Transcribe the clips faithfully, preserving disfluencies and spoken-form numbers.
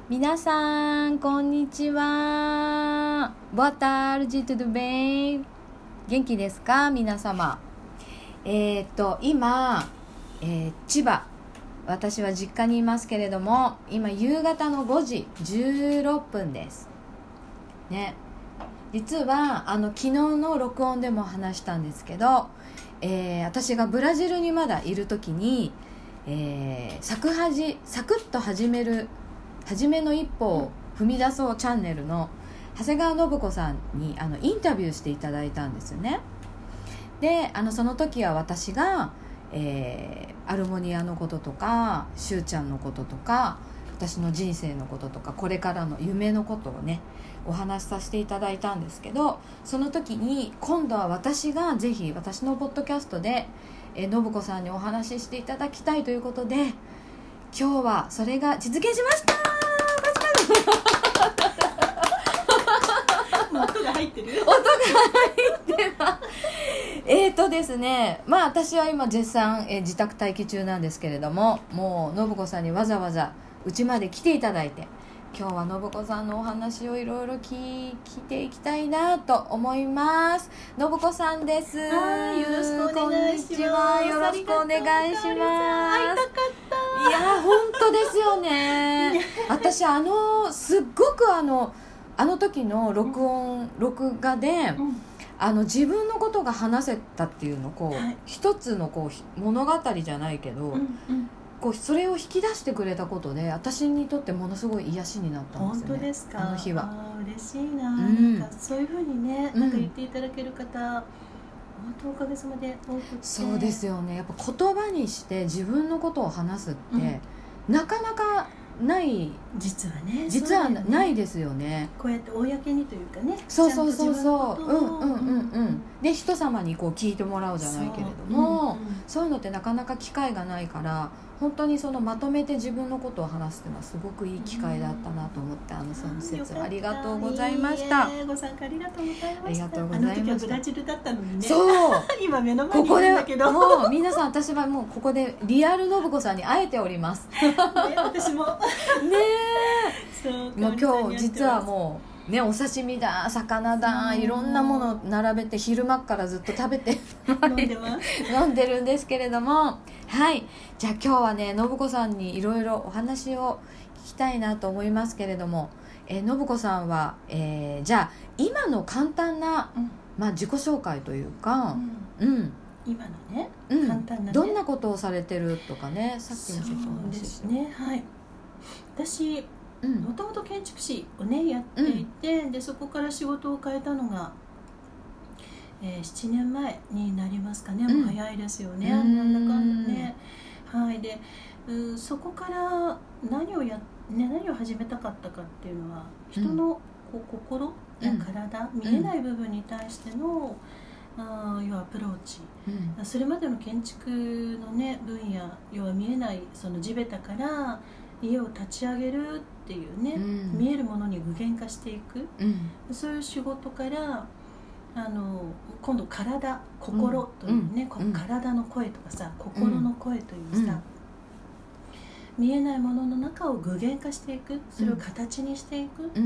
皆さんこんにちは。Boa tarde, tudo bem? 元気ですか皆様。えー、っと今、えー、千葉、私は実家にいますけれども、今夕方のごじじゅうろっぷんですね。実はあの昨日の録音でも話したんですけど、えー、私がブラジルにまだいる時に、えー、サクハジサクッと始める初めの一歩を踏み出そうチャンネルの長谷川信子さんにあのインタビューしていただいたんですよね。であのその時は私が、えー、アルモニアのこととかしゅうちゃんのこととか私の人生のこととかこれからの夢のことをねお話しさせていただいたんですけど、その時に今度は私がぜひ私のポッドキャストで、えー、信子さんにお話ししていただきたいということで今日はそれが実現しました。 もう音が入ってる？ 音が入ってますえーとですねまあ私は今絶賛、えー、自宅待機中なんですけれども、もう信子さんにわざわざうちまで来ていただいて今日は信子さんのお話をいろいろ聞いていきたいなと思います。信子さんです。 はい、よろしくお願いします。 こんにちは、よろしくお願いします。会いたかった。 いや本当ですよね私あのすっごくあのあの時の録音、うん、録画で、うん、あの自分のことが話せたっていうのこう、はい、一つのこう物語じゃないけど、うんうん、こうそれを引き出してくれたことで私にとってものすごい癒しになったんですよね。 本当ですか？ あの日はあ嬉しいな、うん、なんかそういうふうにね、なんか言っていただける方、うん、本当おかげさまで多くて。 そうですよね。やっぱ言葉にして自分のことを話すって、うん、なかなかない実はね実はないですよね。 こうやって公にというかね。 そうそうそうそううんうんうんうんで人様にこう聞いてもらうじゃないけれども、そう、うんうん、そういうのってなかなか機会がないから本当にそのまとめて自分のことを話すっていうのはすごくいい機会だったなと思って、うん、あのその説ありがとうございました。 いいえご参加ありがとうございました。 ありがとうございました。 あの時はブラジルだったのにね。 そう今目の前にいるんだけどここでもう皆さん私はもうここでリアル信子さんに会えておりますね私もねえそうもう今日実はもうねお刺身だ魚だいろんなもの並べて昼間からずっと食べて飲んでます飲んでるんですけれども、はいじゃあ今日はね信子さんにいろいろお話を聞きたいなと思いますけれども、えー、信子さんは、えー、じゃあ今の簡単な、うんまあ、自己紹介というか、 うんうん、今のね、うん、簡単なねどんなことをされてるとかねさっきもちょっとお話ししてそうですねはい私もともと建築士をねやっていて、うん、でそこから仕事を変えたのが、えー、ななねんまえになりますかね、うん、もう早いですよね、うん、なんだかんだねはいで、うん、そこから何をや、ね、何を始めたかったかっていうのは人のこう心や体、うん、見えない部分に対しての、うん、あ要はアプローチ、うん、それまでの建築のね分野要は見えないその地べたから家を立ち上げるっていうね、うん、見えるものに具現化していく、うん、そういう仕事からあの今度体心というね、うん、体の声とかさ心の声というさ、うん、見えないものの中を具現化していくそれを形にしていくっていう、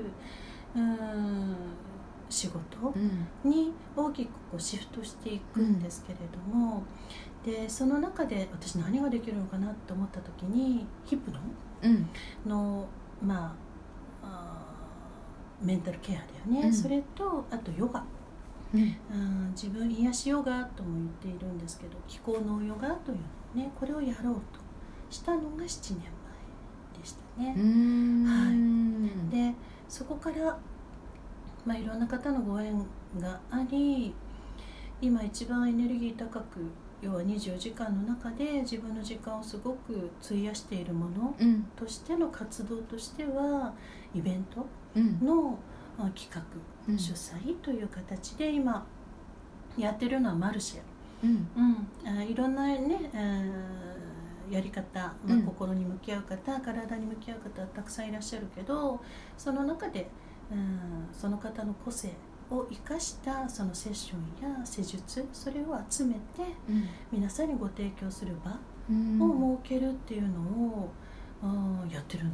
うん、うん仕事に大きくこうシフトしていくんですけれども、うん、でその中で私何ができるのかなと思った時にヒプノの、うん、まあ、あメンタルケアだよね、うん、それとあとヨガ、うん、あ自分癒しヨガとも言っているんですけど気候のヨガというのねこれをやろうとしたのがななねんまえでしたね。はい、でそこからまあ、いろんな方のご縁があり今一番エネルギー高く要はにじゅうよじかんの中で自分の時間をすごく費やしているものとしての活動としてはイベントの企画、うん、主催という形で今やってるのはマルシェ、うんうん、あいろんなね、やり方、まあ、心に向き合う方、うん、体に向き合う方たくさんいらっしゃるけどその中でうん、その方の個性を生かしたそのセッションや施術それを集めて、うん、皆さんにご提供する場を設けるっていうのを、うん、やってるんだよね。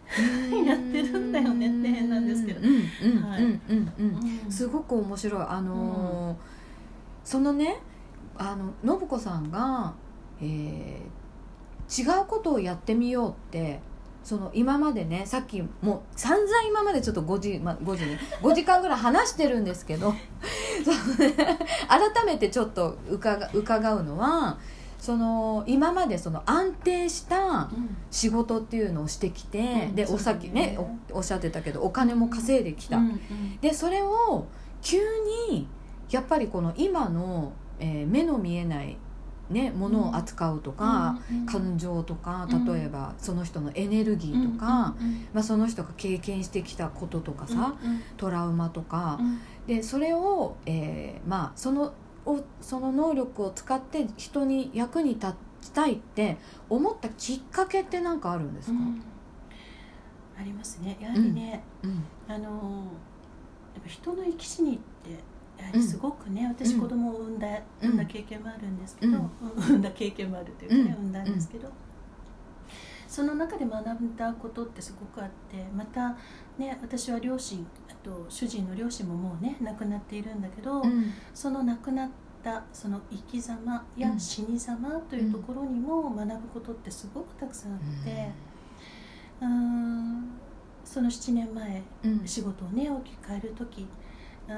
やってるんだよねって変なんですけど、 すごく面白い。あのーうん、そのねあの信子さんが、えー、違うことをやってみようってその今までねさっきもう散々今までちょっとごじ、まあ、ごじねごじかんぐらい話してるんですけどその、ね、改めてちょっと伺、伺うのはその今までその安定した仕事っていうのをしてきて、うん、でおさっきね お, おっしゃってたけどお金も稼いできた、うんうん、でそれを急にやっぱりこの今の、えー、目の見えないね、ものを扱うとか、うん、感情とか例えばその人のエネルギーとか、うん、まあ、その人が経験してきたこととかさ、うん、トラウマとか、うん、でそれを、えーまあ、そのをその能力を使って人に役に立ちたいって思ったきっかけって何かあるんですか？うん、 ありますね。やはりね、うんうん、あのやっぱ人の生き死にってやはりすごくね、うん、私子供を産んだ、うん、産んだ経験もあるんですけど、うん、産んだ経験もあるというかね、うん、産んだんですけど、その中で学んだことってすごくあって、またね私は両親あと主人の両親ももうね亡くなっているんだけど、うん、その亡くなったその生き様や死に様というところにも学ぶことってすごくたくさんあって、うん、うーんそのななねんまえ、うん、仕事をね大きく変える時、うん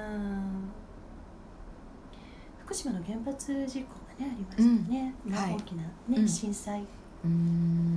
福島の原発事故がねありましたね、うんまあ、大きな、ねはい、震災、うん、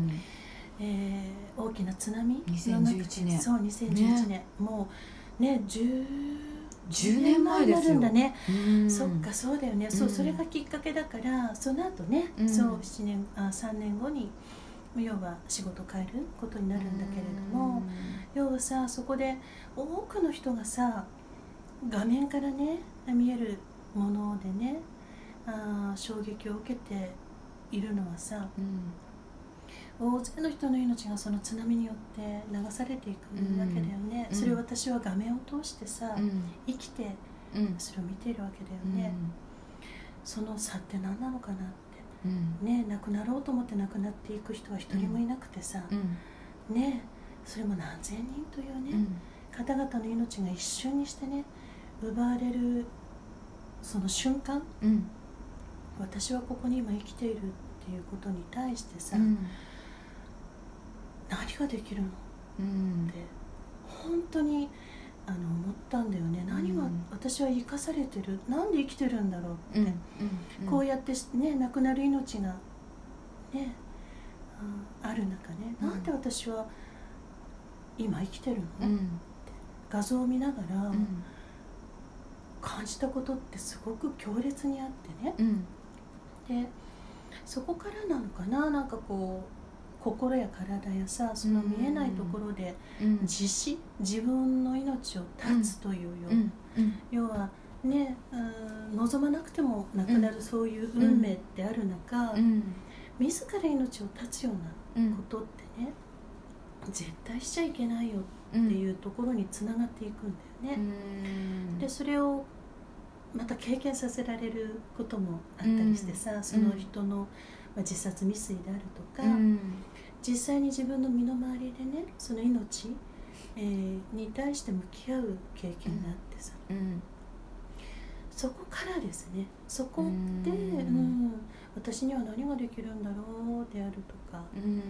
えー、大きな津波にせんじゅういちねんそうにせんじゅういちねん、ね、もうねじゅう、 じゅうねんまえですよ。 じゅうねんまえになるんだね、うん、そっかそうだよね、うん、そうそれがきっかけだからその後ね、うん、そうななねんあさんねんごに要は仕事を変えることになるんだけれども、うん、要はさそこで多くの人がさ画面からね見えるものでねあ衝撃を受けているのはさ、うん、大勢の人の命がその津波によって流されていくわけだよね、うん、それを私は画面を通してさ、うん、生きてそれを見ているわけだよね、うん、その差って何なのかなって、うん、ね亡くなろうと思って亡くなっていく人は一人もいなくてさ、うん、ねそれも何千人というね、うん、方々の命が一瞬にしてね奪われるその瞬間、うん、私はここに今生きているっていうことに対してさ、うん、何ができるの、うん、って本当にあの思ったんだよね。何が私は生かされてる、なんで生きてるんだろうって、うんうんうん、こうやってね亡くなる命がね あ, ある中ね、うん、なんで私は今生きてるの、うん、って画像を見ながら、うん感じたことってすごく強烈にあってね、うん、でそこからなのかな、なんかこう心や体やさその見えないところで自死、自分の命を絶つというような、うんうん、要はねうん望まなくても亡くなるそういう運命ってある中、うん、自ら命を絶つようなことってね、うん、絶対しちゃいけないよっていうところにつながっていくんだよね、うん、でそれをまた経験させられることもあったりしてさ、うん、その人の、まあ、自殺未遂であるとか、うん、実際に自分の身の回りでねその命、えー、に対して向き合う経験があってさ、うん、そこからですねそこで、うんうん、私には何ができるんだろうであるとか、うんうん、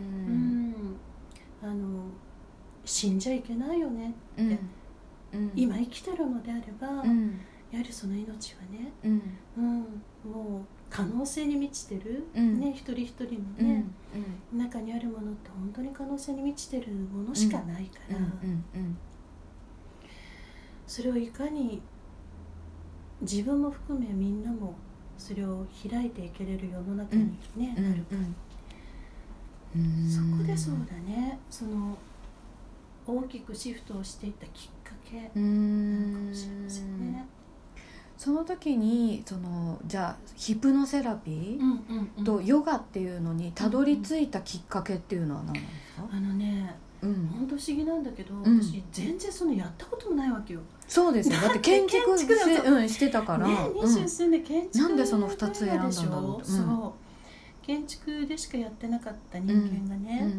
あの死んじゃいけないよねって、うんうん、今生きてるのであれば、うん、やはりその命はね、うんうん、もう可能性に満ちてる、うんね、一人一人のね、うんうん、中にあるものって本当に可能性に満ちてるものしかないから、うんうんうん、それをいかに自分も含めみんなもそれを開いていけれる世の中に、ねうん、なるか、うん、そこでそうだねその大きくシフトをしていったきっかけなのかもしれませんね。 その時にそのじゃあヒプノセラピーとヨガっていうのにたどり着いたきっかけっていうのは何なんですか？ あのね、うん、本当不思議なんだけど、うん、私全然そのやったこともないわけよ。 そうですよ。だって建築して、うん、してたから、ね、 にじゅう数年建築なんでそのふたつ選んだんだろうと、 うん、そう建築でしかやってなかった人間がね、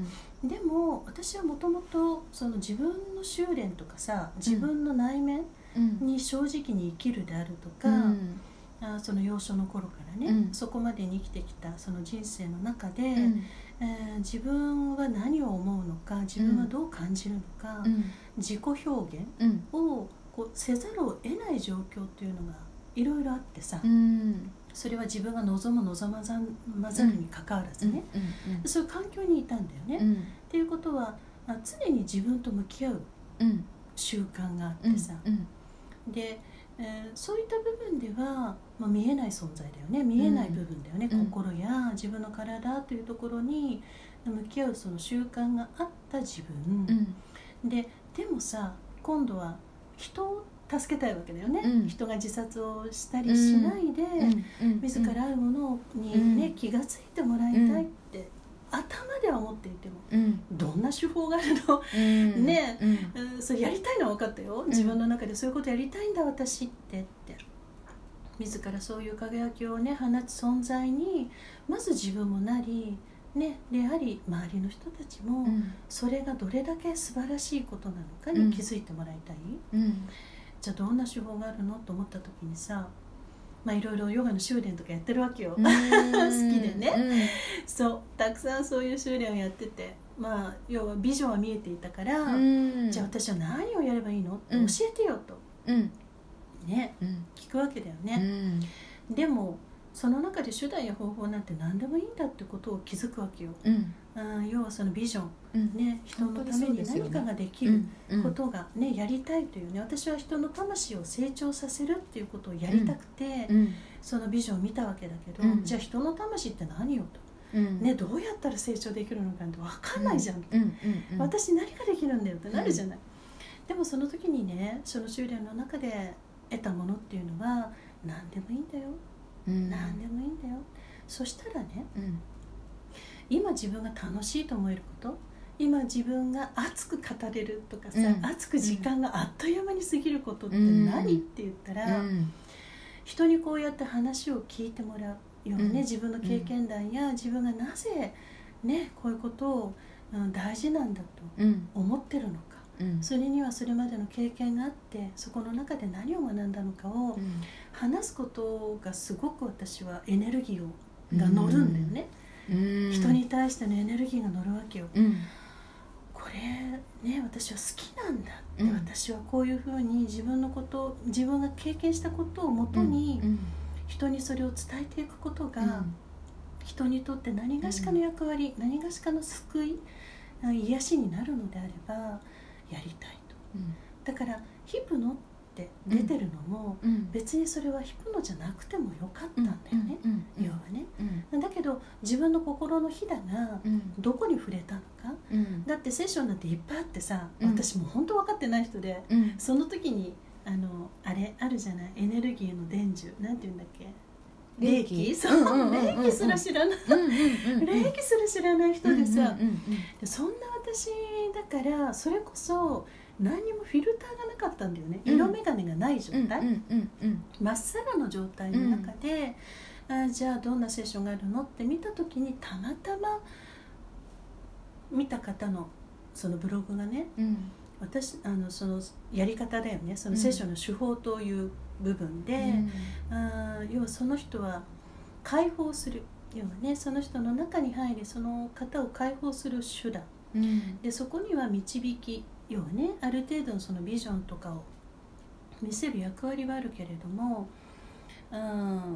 でも私はもともとその自分の修練とかさ、自分の内面に正直に生きるであるとか、うんあその幼少の頃からね、うん、そこまでに生きてきたその人生の中で、うんえー、自分は何を思うのか、自分はどう感じるのか、うん、自己表現をこうせざるを得ない状況っていうのがいろいろあってさ、うん、それは自分が望む望まざるにかかわらずね、うんうんうん、そういう環境にいたんだよね、うん、っていうことは常に自分と向き合う習慣があってさ、うんうん、でえー、そういった部分では、まあ、見えない存在だよね、見えない部分だよね、うん、心や自分の体というところに向き合うその習慣があった自分、うん、ででもさ、今度は人を助けたいわけだよね、うん、人が自殺をしたりしないで、うん、自らあるものに、ねうん、気がついてもらいたいって、頭では思っていても、うん、どんな手法があるの、うん、ね、うん、それやりたいのは分かったよ、自分の中でそういうことやりたいんだ私ってって自らそういう輝きをね放つ存在にまず自分もなり、ね、であり周りの人たちもそれがどれだけ素晴らしいことなのかに気づいてもらいたい、うんうん、じゃあどんな手法があるのと思った時にさ、まあ、いろいろヨガの修練とかやってるわけよ好きでね、うん、そうたくさんそういう修練をやってて、まあ、要はビジョンは見えていたから、うん、じゃあ私は何をやればいいのって教えてよと、うんねうん、聞くわけだよね、うん、でもその中で手段や方法なんて何でもいいんだってことを気づくわけよ、うん、あ要はそのビジョン、うんね、人のために何かができることが、ね、やりたいというね、私は人の魂を成長させるっていうことをやりたくて、うん、そのビジョンを見たわけだけど、うん、じゃあ人の魂って何よと、うんね、どうやったら成長できるのかって分かんないじゃん、うんうんうん、私何ができるんだよってなるじゃない、うん、でもその時にね、その修練の中で得たものっていうのは何でもいいんだよ、うん、何でもいいんだよ。そしたらね、うん、今自分が楽しいと思えること、今自分が熱く語れるとかさ、うん、熱く時間があっという間に過ぎることって何、うん、って言ったら、うん、人にこうやって話を聞いてもらうようね、うん、自分の経験談や自分がなぜ、ね、こういうことを、うん、大事なんだと思ってるのか、うん、それにはそれまでの経験があって、そこの中で何を学んだのかを話すことがすごく私はエネルギーが乗るんだよね、うん、人に対してのエネルギーが乗るわけよ、うん、これね私は好きなんだって、うん、私はこういうふうに自分のこと自分が経験したことをもとに人にそれを伝えていくことが、うん、人にとって何がしかの役割、うん、何がしかの救い癒しになるのであればやりたいと、うん、だからヒプノって出てるのも、うん、別にそれはヒプノじゃなくてもよかったんだよね、うん、要はね、うん、だけど自分の心のひだがどこに触れたのか、うん、だってセッションなんていっぱいあってさ、うん、私も本当分かってない人で、うん、その時にあのあれあるじゃない、エネルギーの伝授なんていうんだっけ、霊気、そう、霊気すら知らない霊気すら知らない人でさ、でそんな私だからそれこそ何にもフィルターがなかったんだよね、色眼鏡がない状態、まっさらの状態の中で、うん、あじゃあどんなセッションがあるのって見た時にたまたま見た方のそのブログがね、うん、私あのそのやり方だよね、そのセッションの手法という部分で、うん、あ要はその人は解放する、要はねその人の中に入りその方を解放する手段、うん、でそこには導き、要はねある程度のそのビジョンとかを見せる役割はあるけれども、うん、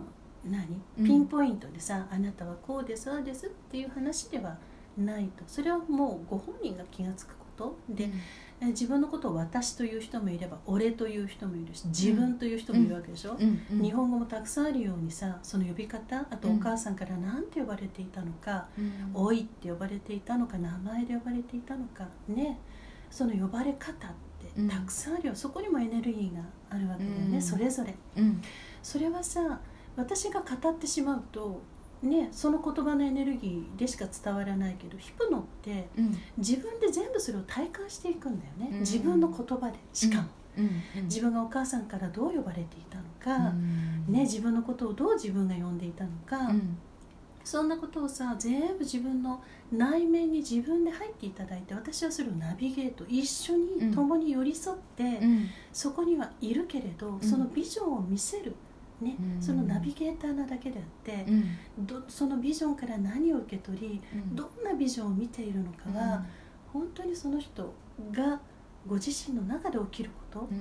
何ピンポイントでさ、うん、あなたはこうですそうですっていう話ではないと、それはもうご本人が気がつくことで、うん、自分のことを私という人もいれば俺という人もいるし自分という人もいるわけでしょ、うんうん、日本語もたくさんあるようにさ、その呼び方、あとお母さんから何て呼ばれていたのか、うん、おいって呼ばれていたのか名前で呼ばれていたのかね、その呼ばれ方ってたくさんあるよ、うん、そこにもエネルギーがあるわけだよね、うん、それぞれ、うん、それはさ私が語ってしまうとね、その言葉のエネルギーでしか伝わらないけど、ヒプノって、うん、自分で全部それを体感していくんだよね、うん、自分の言葉で、しかも、うんうん、自分がお母さんからどう呼ばれていたのか、うん、ね、自分のことをどう自分が呼んでいたのか、うん、 そんなことをさ全部自分の内面に自分で入っていただいて、私はそれをナビゲート一緒に共に寄り添って、うん、そこにはいるけれど、そのビジョンを見せる、ね、うん、そのナビゲーターなだけであって、うん、どそのビジョンから何を受け取り、うん、どんなビジョンを見ているのかは、うん、本当にその人がご自身の中で起きること、うん、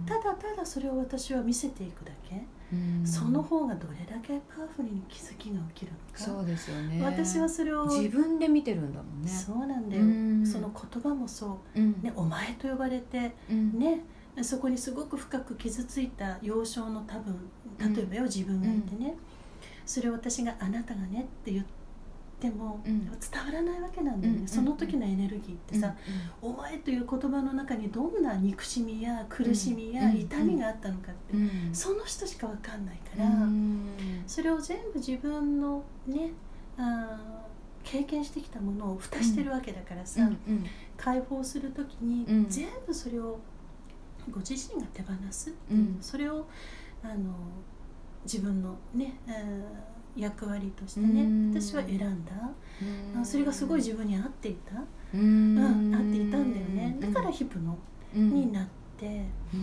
ただただそれを私は見せていくだけ、うん、その方がどれだけパワフルに気づきが起きるのか。 そうですよね。 私はそれを自分で見てるんだもんね。 そうなんだよ、うん、その言葉もそう、うんね、お前と呼ばれて、うん、ね、そこにすごく深く傷ついた幼少の多分、例えばよ、自分がいてね、うん、それを私があなたがねって言ってでも、うん、伝わらないわけなんだよね、うん、その時のエネルギーってさ、うん、お前という言葉の中にどんな憎しみや苦しみや痛みがあったのかって、うん、その人しか分かんないから、うん、それを全部自分のね、あ経験してきたものを蓋してるわけだからさ、うん、解放する時に全部それをご自身が手放すっていう、うん、それをあの自分のね、あ役割としてね、私は選んだ、それがすごい自分に合っていた、うん、合っていたんだよね。だからヒプノになって、うん、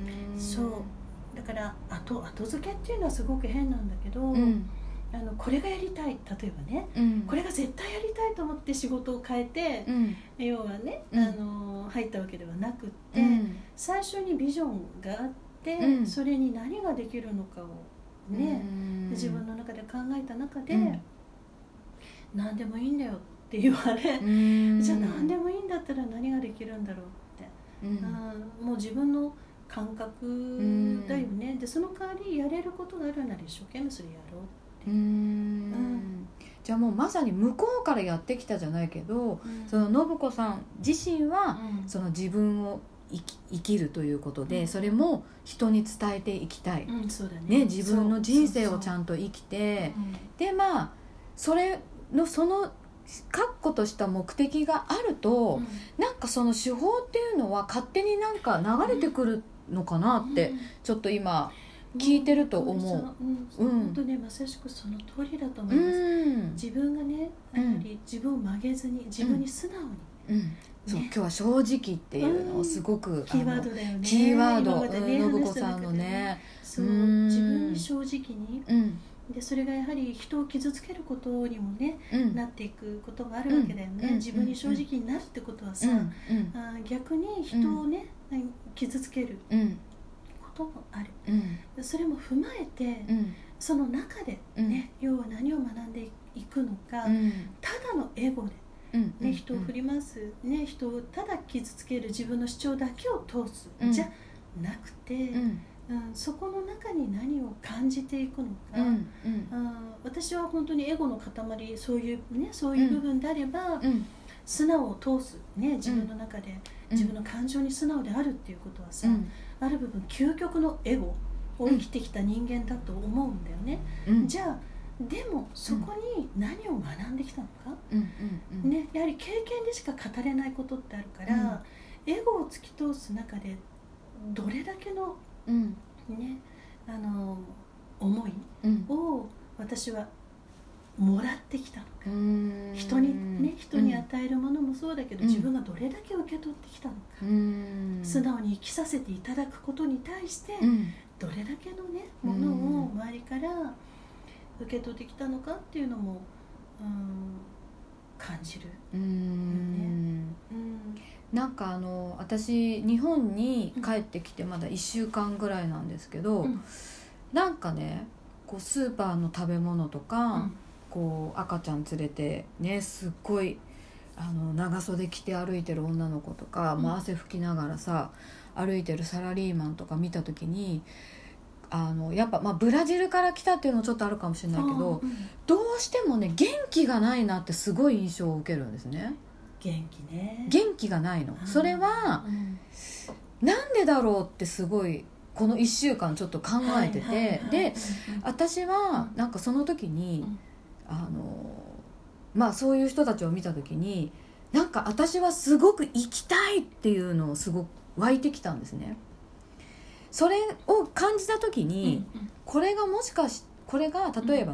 そうだから後後付けっていうのはすごく変なんだけど、うん、あのこれがやりたい、例えばね、うん、これが絶対やりたいと思って仕事を変えて、うん、要はね、あの入ったわけではなくって、うん、最初にビジョンがあって、うん、それに何ができるのかをね、自分の中で考えた中で、うん、何でもいいんだよって言われ、じゃあ何でもいいんだったら何ができるんだろうって、うん、あもう自分の感覚だよね、でその代わりやれることがあるなら一生懸命それやろうって、うん、うん、 じゃあもうまさに向こうからやってきたじゃないけど、うん、その信子さん自身は、うん、その自分を生き、生きるということで、うん、それも人に伝えていきたい、 うん、そうだね、 ね、自分の人生をちゃんと生きて、そうそうそう、でまあそれのその確固とした目的があると、うん、なんかその手法っていうのは勝手になんか流れてくるのかなって、うん、ちょっと今聞いてると思う。 うん、本当ね、まさしくその通りだと思います、うん、自分がね、やはり自分を曲げずに自分に素直に、うんうん、そう、ね、今日は正直っていうのをすごく、うん、キーワードだよね。 キーワード、ね、信子さんのね、 そう、自分に正直に、うん、でそれがやはり人を傷つけることにもね、うん、なっていくことがあるわけだよね、うん、自分に正直になるってことはさ、うん、あ逆に人をね、うん、傷つけることもある、うん、それも踏まえて、うん、その中でね、うん、要は何を学んでいくのか、うん、ただのエゴでね、うん、人を振り回す、ね、人をただ傷つける自分の主張だけを通す、うん、じゃなくて、うんうん、そこの中に何を感じていくのか、うんうん、あ私は本当にエゴの塊、そういう、ね、そういう部分であれば、うん、素直を通す、ね、自分の中で、うん、自分の感情に素直であるっていうことはさ、うん、ある部分究極のエゴを生きてきた人間だと思うんだよね、うん、じゃあでもそこに何を学んできたのか、うんうんうんね、やはり経験でしか語れないことってあるから、うん、エゴを突き通す中でどれだけの、うんね、あの思いを私はもらってきたのか、うん、人にね、人に与えるものもそうだけど、うん、自分がどれだけ受け取ってきたのか、うん、素直に生きさせていただくことに対して、うん、どれだけのねものを周りから受け取ってきたのかっていうのも、うん、感じる、うん、 ね、うん、なんかあの私日本に帰ってきてまだいっしゅうかんぐらいなんですけど、うん、なんかねこうスーパーの食べ物とか、うん、こう赤ちゃん連れてねすっごいあの長袖着て歩いてる女の子とか、うん、まあ、汗拭きながらさ歩いてるサラリーマンとか見た時にあのやっぱ、まあ、ブラジルから来たっていうのもちょっとあるかもしれないけど、うん、どうしてもね元気がないなってすごい印象を受けるんですね。 元気ね、 元気がないの。それは、うん、なんでだろうってすごいこのいっしゅうかんちょっと考えてて、はいはいはい、で、うん、私はなんかその時に、うん、あのまあそういう人たちを見た時になんか私はすごく生きたいっていうのをすごく湧いてきたんですね。それを感じた時に、うんうん、これがもしかしこれが例えばね、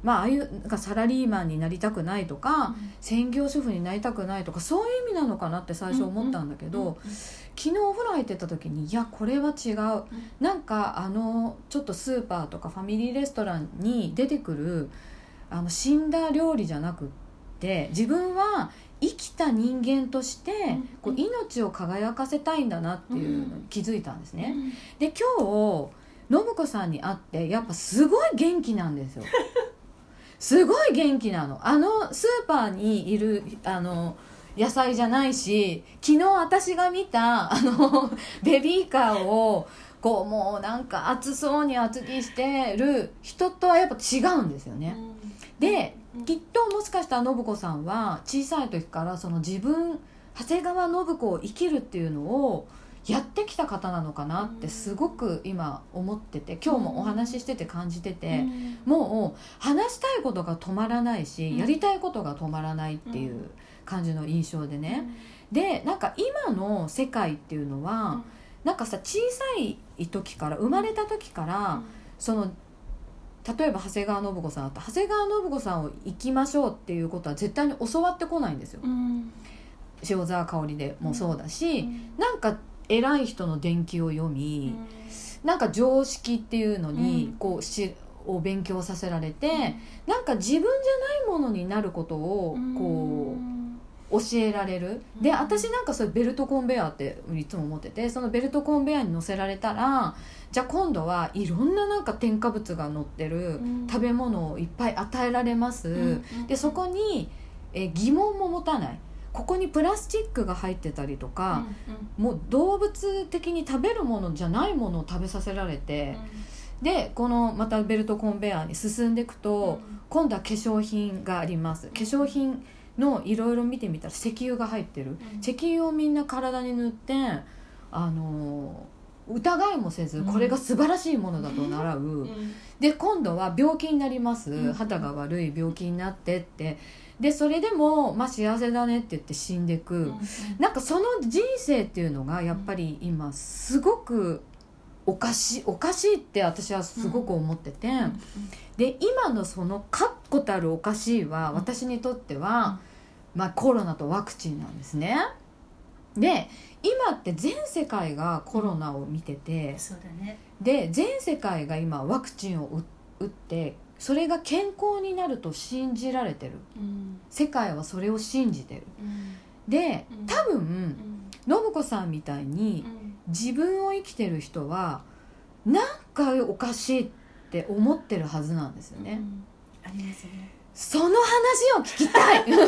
まあ、ああいうなんかサラリーマンになりたくないとか、うん、専業主婦になりたくないとかそういう意味なのかなって最初思ったんだけど、うんうんうんうん、昨日お風呂入ってた時にいやこれは違う、うん、なんかあのちょっとスーパーとかファミリーレストランに出てくるあの死んだ料理じゃなくって自分は生きた人間としてこう命を輝かせたいんだなっていうのに気づいたんですね。で今日信子さんに会ってやっぱすごい元気なんですよすごい元気なの。あのスーパーにいるあの野菜じゃないし、昨日私が見たあのベビーカーをこうもうなんか暑そうに厚着してる人とはやっぱ違うんですよね。できっともしかしたら信子さんは小さい時からその自分長谷川信子を生きるっていうのをやってきた方なのかなってすごく今思ってて、今日もお話ししてて感じてて、もう話したいことが止まらないしやりたいことが止まらないっていう感じの印象でね。でなんか今の世界っていうのはなんかさ小さい時から生まれた時からその例えば長谷川信子さんだったら長谷川信子さんを生きましょうっていうことは絶対に教わってこないんですよ、うん、塩沢香織でもそうだし、うん、なんか偉い人の伝記を読み、うん、なんか常識っていうのにこうしを勉強させられて、うん、なんか自分じゃないものになることをこう教えられる。で私なんかそれベルトコンベヤーっていつも思ってて、そのベルトコンベヤーに乗せられたらじゃあ今度はいろんななんか添加物が乗ってる食べ物をいっぱい与えられます、うん、でそこにえ疑問も持たない。ここにプラスチックが入ってたりとか、うんうん、もう動物的に食べるものじゃないものを食べさせられて、うん、でこのまたベルトコンベヤーに進んでいくと、うん、今度は化粧品があります。化粧品のいろいろ見てみたら石油が入ってる、うん、石油をみんな体に塗ってあの疑いもせずこれが素晴らしいものだと習う、うん、で今度は病気になります、うん、肌が悪い病気になってってでそれでも、まあ、幸せだねって言って死んでく、うん、なんかその人生っていうのがやっぱり今すごくおかしいおかしいって私はすごく思ってて、うん、で今のその確固たるおかしいは私にとっては、うんまあ、コロナとワクチンなんですね。で今って全世界がコロナを見てて、 うんそうだね、 で全世界が今ワクチンを打ってそれが健康になると信じられてる、うん、世界はそれを信じてる、うん、で多分、うん、信子さんみたいに、うん、自分を生きてる人はなんかおかしいって思ってるはずなんですよね、うん、 ありますね。 その話を聞きたい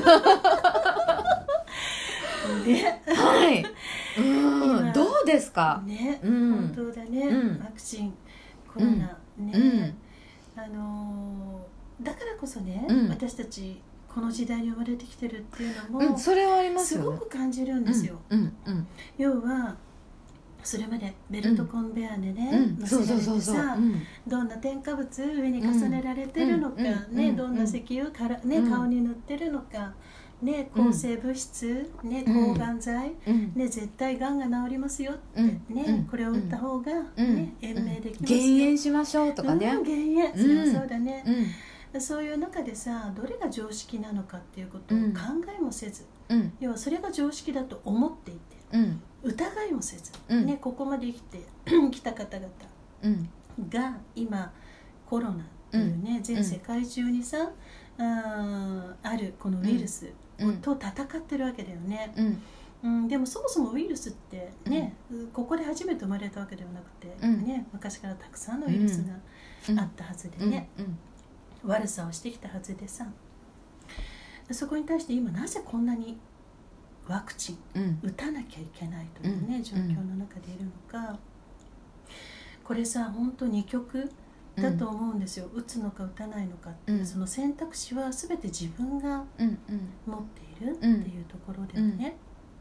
ね、はい、うん、どうですかね、うん、本当だね、うん、ワクチンコロナ、うん、ね、うん、あのー、だからこそね、うん、私たちこの時代に生まれてきてるっていうのも、うん、それはありますよね、すごく感じるんですよ、うんうんうん、要はそれまでベルトコンベヤーでね、うん、乗せられてさ、どんな添加物上に重ねられてるのか、うんね、どんな石油から、ね、顔に塗ってるのかね、抗生物質、うんね、抗がん剤、うんね、絶対がんが治りますよって、ねうん、これを打った方が、ねうん、延命できますよ、 減塩しましょうとかね、 うん、減塩、それはそうだね、うん、そういう中でさどれが常識なのかっていうことを考えもせず、うん、要はそれが常識だと思っていて、うん、疑いもせず、うんね、ここまで生きてきた方々が今コロナっていうね、うん、全世界中にさ、うん、あ, あるこのウイルス、うん、と戦ってるわけだよね、うんうん、でもそもそもウイルスってね、うん、ここで初めて生まれたわけではなくて、うんね、昔からたくさんのウイルスがあったはずでね、うんうんうん、悪さをしてきたはずでさ、そこに対して今なぜこんなにワクチン、うん、打たなきゃいけないというね、うん、状況の中でいるのか、これさ本当に極だと思うんですよ、うん、打つのか打たないのかって、うん、その選択肢は全て自分が持っているっていうところでね、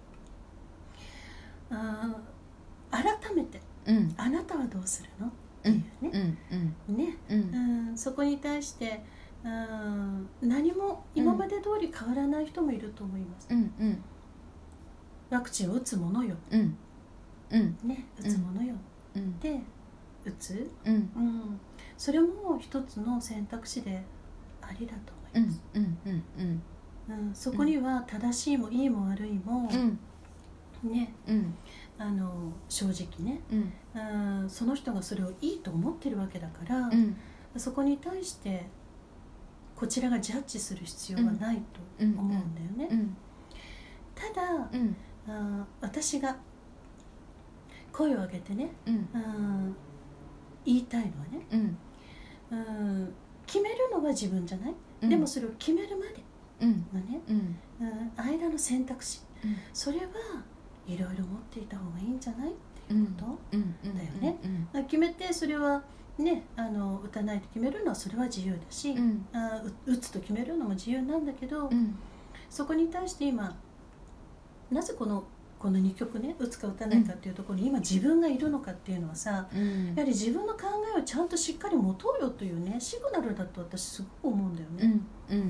うん、あ改めて、うん、あなたはどうするのっていうね、うんうんねうんうん、そこに対してうん何も今まで通り変わらない人もいると思います、うんうん、ワクチンを打つものよ、うんうんね、打つものよ、うん、で打つ、うんうん、それも一つの選択肢であありだと思います、 うんうんうんうん、そこには正しいもいいも悪いも、うん、ね、 うん、 あの正直ね、 うんうん、その人がそれをいいと思ってるわけだから、うん、そこに対してこちらがジャッジする必要はないと思うんだよね、うんうん、ただ、うん、あ私が声を上げてね、うん、言いたいのはね、うんうん、決めるのは自分じゃない、うん、でもそれを決めるまでのね、うんうん、間の選択肢、うん、それはいろいろ持っていた方がいいんじゃないっていうことだよね、うんうん、決めてそれはね、あの打たないと決めるのはそれは自由だし、うん、あ打つと決めるのも自由なんだけど、うん、そこに対して今なぜこのこのにきょくね打つか打たないかっていうところに今自分がいるのかっていうのはさ、うん、やはり自分の考えをちゃんとしっかり持とうよというねシグナルだと私すごく思うんだよね。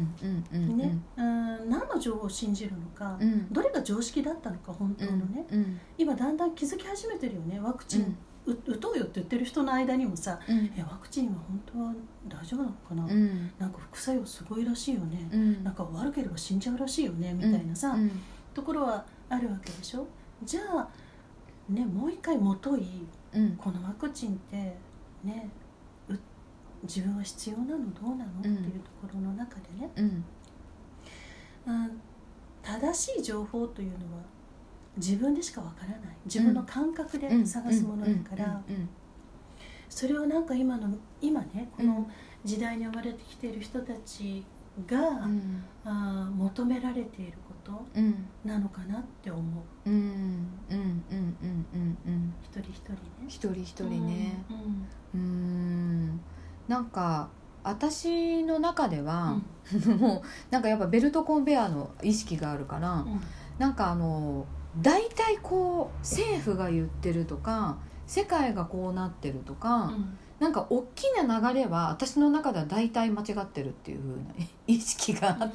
何の情報を信じるのか、うん、どれが常識だったのか本当のね、うん、今だんだん気づき始めてるよね。ワクチン、うん、打とうよって言ってる人の間にもさ、うん、えワクチンは本当は大丈夫なのかな、うん、なんか副作用すごいらしいよね、うん、なんか悪ければ死んじゃうらしいよねみたいなさ、うん、ところはあるわけでしょ。じゃあねもう一回もとい、うん、このワクチンってね自分は必要なのどうなの、うん、っていうところの中でね、うんうん、正しい情報というのは自分でしかわからない自分の感覚で探すものだからそれをなんか今の今ねこの時代に生まれてきている人たちが、うんあ求められていることなのかなって思う、うんうんうんうんうんうん、一人一人ね一人一人ね、うんうん、うーんなんか私の中では、うん、もうなんかやっぱベルトコンベヤーの意識があるから、うん、なんかあの大体こう政府が言ってるとか世界がこうなってるとか、うんなんか大きな流れは私の中では大体間違ってるっていう風な意識があって、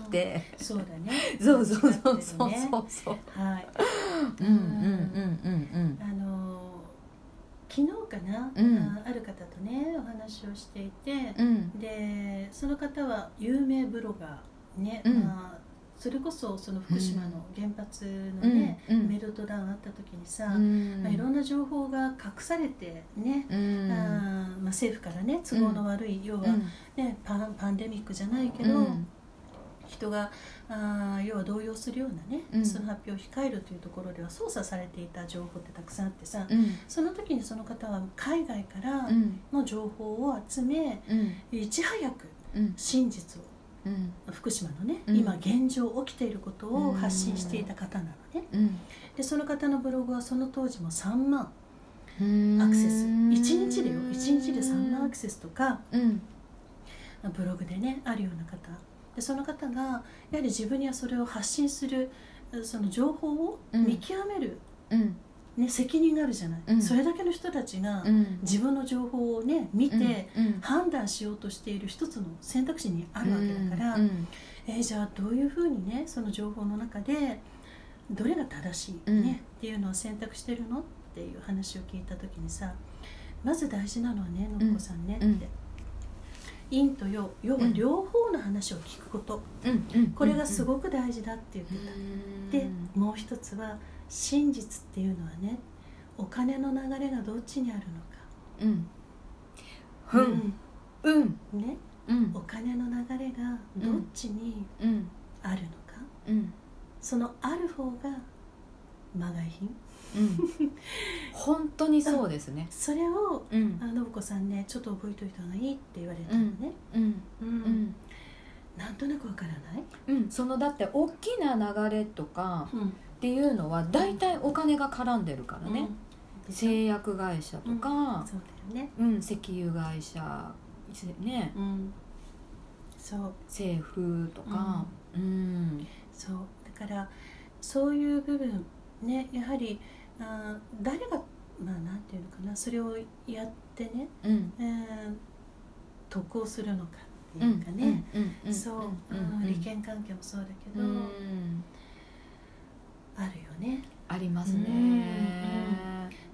うん、そうだねそうそうそうそうそうそうはいうんうんうんうんうんあの昨日かな、うん、ある方とねお話をしていて、うん、でその方は有名ブロガーね、うんまあそれこそその福島の原発のね、うん、メルトダウンあった時にさ、うんまあ、いろんな情報が隠されてね、うんあまあ、政府からね都合の悪い、うん、要は、ね、パン、パンデミックじゃないけど、うん、人があ要は動揺するようなね、うん、その発表を控えるというところでは操作されていた情報ってたくさんあってさ、うん、その時にその方は海外からの情報を集め、うん、いち早く真実をうん、福島のね、うん、今現状起きていることを発信していた方なのね、うん、でその方のブログはその当時もさんまんアクセスいちにちでよいちにちでさんまんアクセスとか、うん、ブログでねあるような方でその方がやはり自分にはそれを発信するその情報を見極める、うんね、責任があるじゃない、うん、それだけの人たちが自分の情報をね見て判断しようとしている一つの選択肢にあるわけだから、うんうん、えー、じゃあどういうふうにねその情報の中でどれが正しい、ねうん、っていうのを選択してるのっていう話を聞いた時にさまず大事なのはね信子さんねって、うん、陰と陽要は両方の話を聞くこと、うん、これがすごく大事だって言ってた、うん、でもう一つは真実っていうのはねお金の流れがどっちにあるのかうんうんうんね、うん、お金の流れがどっちにあるのか、うん、そのある方がまがい品、うん、 本当にそうですねそれを、うん、あ信子さんねちょっと覚えておいた方がいいって言われたのねうんうん、うん、なんとなくわからない、 うん、そのだって大きな流れとか、うんっていうのは大体お金が絡んでるからね、うん、製薬会社とか、うんそうだよねうん、石油会社、ねうん、そう政府とか、うんうん、 そうだからそういう部分ねやはりあ誰がまあなんていうのかなそれをやってね、うんえー、得をするのかっていうかね、うん、そう、うんうん、利権関係もそうだけど、うんあるよねありますね、 うんうん、だから皆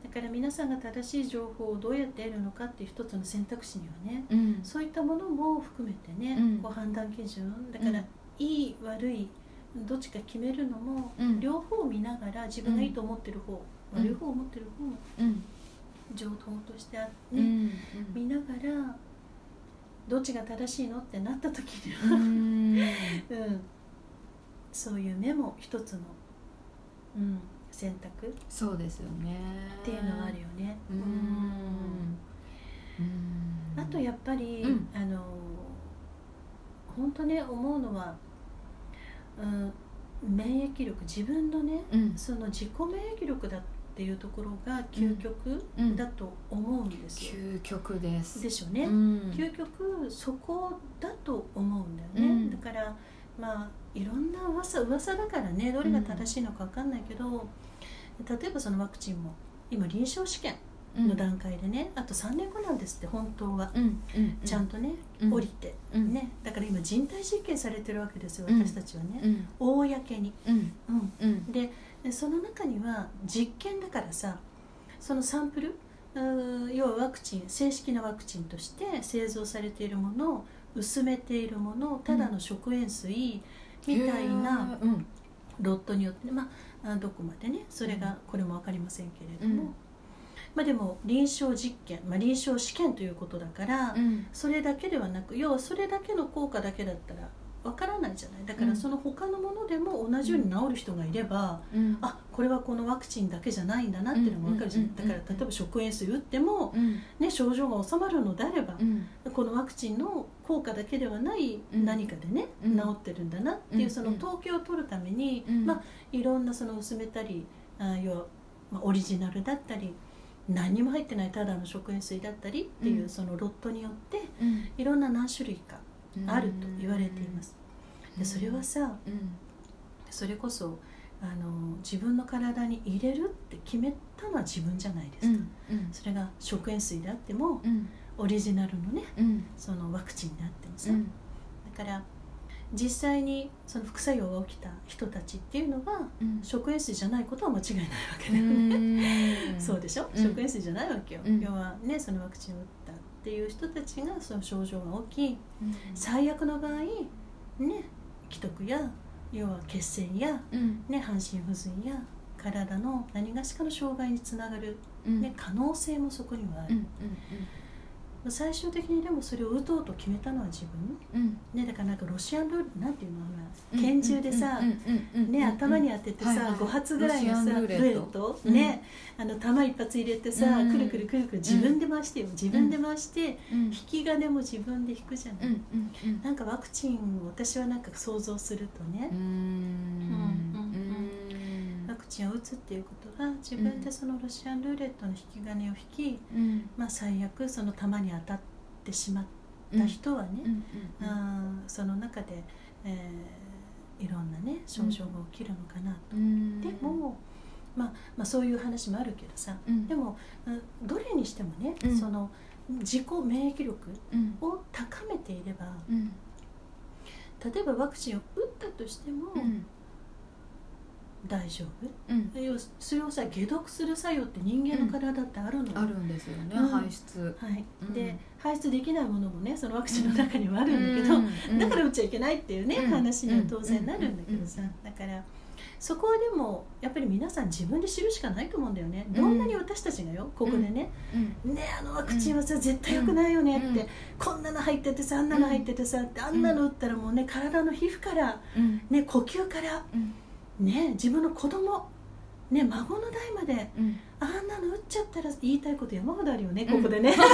皆さんが正しい情報をどうやって得るのかっていう一つの選択肢にはね、 うん、 そういったものも含めてね、 うん、 こう判断基準だから、 うん、 いい悪いどっちか決めるのも、 うん、 両方見ながら自分がいいと思ってる方、うん、悪い方を持ってる方も、 うん、 情報としてあって、 うん、 見ながらどっちが正しいのってなった時には、 うん、 うん、そういう目も一つの、うん、選択そうですよねっていうのはあるよね。 うん、 うん、あとやっぱり、うん、あの本当ね思うのは、うん、免疫力、自分のね、うん、その自己免疫力だっていうところが究極だと思うんですよ、 うん、究極ですでしょうね、うん、究極そこだと思うんだよね、うん、だからまあいろんな噂噂だからね、どれが正しいのか分かんないけど、うん、例えばそのワクチンも今臨床試験の段階でね、うん、あとさんねんごなんですって本当は、うんうんうん、ちゃんとね、うん、降りて、うんね、だから今人体実験されてるわけですよ、私たちはね、うん、公に、うんうんうん、でその中には実験だからさ、そのサンプル、要はワクチン、正式なワクチンとして製造されているものを薄めているものをただの食塩水みたいなロットによって、まあ、どこまでねそれがこれも分かりませんけれども、うん、まあ、でも臨床実験、まあ、臨床試験ということだから、うん、それだけではなく、要はそれだけの効果だけだったらわからないじゃない。だからその他のものでも同じように治る人がいれば、うん、あ、これはこのワクチンだけじゃないんだなっていうのがわかるじゃない。だから例えば食塩水打っても、うんね、症状が治まるのであれば、うん、このワクチンの効果だけではない何かでね、うん、治ってるんだなっていう、その統計を取るために、うん、まあ、いろんなその薄めたり、あ、要は、まあ、オリジナルだったり何も入ってないただの食塩水だったりっていう、そのロットによっていろんな何種類かあると言われています。でそれはさ、うん、それこそあの自分の体に入れるって決めたのは自分じゃないですか、うんうん、それが食塩水であっても、うん、オリジナルのね、うん、そのワクチンであってもさ、うん、だから実際にその副作用が起きた人たちっていうのは、うん、食塩水じゃないことは間違いないわけだよねそうでしょ、うん、食塩水じゃないわけよ、うん、要はねそのワクチンを打ったっていう人たちがその症状が起き、うん、最悪の場合ね、既得や要は血栓や、うんね、半身不随や体の何がしかの障害につながる、うんね、可能性もそこにはある、うんうんうん、最終的にでもそれを打とうと決めたのは自分、うんね、だからなんかロシアンルールなんていうの、拳銃でさ、ね、頭に当ててさ、はいはい、ご発ぐらいのさルーレット、うん、ね、あの弾一発入れてさ、うん、くるくるくるくる自分で回してよ、うん、自分で回して、うん、引き金も自分で引くじゃない、うんうんうん、なんかワクチンを私はなんか想像するとね、うんうんうん、ワクチンを打つっていうことは自分でそのロシアンルーレットの引き金を引き、うん、まあ、最悪その弾に当たってしまった人はね、うんうんうん、あその中で、えー、いろんなね症状が起きるのかなと、うん、でも、まあ、まあそういう話もあるけどさ、うん、でもどれにしてもね、うん、その自己免疫力を高めていれば、うん、例えばワクチンを打ったとしても、うん、大丈夫、うん、それをさ解毒する作用って人間の体ってあるの、うん、 あるんですよね、うん、排出、 はいうん、で排出できないものもねそのワクチンの中にはあるんだけど、うん、だから打っちゃいけないっていうね、うん、話には当然なるんだけどさ、だからそこはでもやっぱり皆さん自分で知るしかないと思うんだよね、うん、どんなに私たちがよここでね、うん、ねあのワクチンはさ、うん、絶対良くないよねって、うん、こんなの入っててさあんなの入っててさ、うん、あんなの打ったらもうね体の皮膚から、うん、ね呼吸から、うんね、自分の子供、ね、孫の代まで、うん、あんなの打っちゃったら言いたいこと山ほどあるよね、ここでね、うん、ね